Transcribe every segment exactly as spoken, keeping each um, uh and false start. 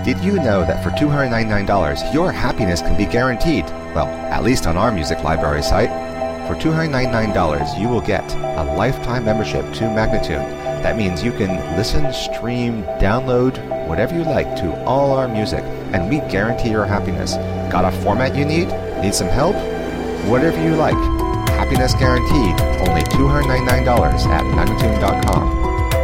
Did you know that for two hundred ninety-nine dollars, your happiness can be guaranteed? Well, at least on our music library site. For two hundred ninety-nine dollars, you will get a lifetime membership to Magnatune. That means you can listen, stream, download, whatever you like to all our music, and we guarantee your happiness. Got a format you need? Need some help? Whatever you like. Happiness guaranteed. Only two hundred ninety-nine dollars at Magnatune dot com.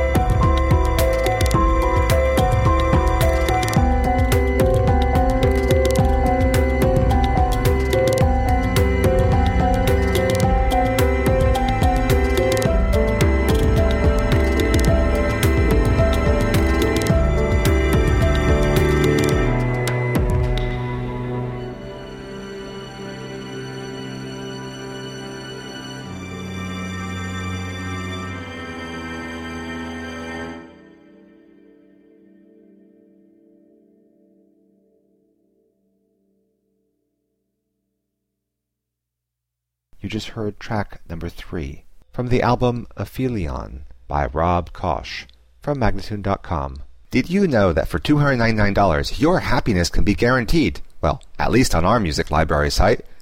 You just heard track number three from the album Aphelion by Rob Kosh from Magnatune dot com. Did you know that for two hundred ninety-nine dollars, your happiness can be guaranteed? Well, at least on our music library site.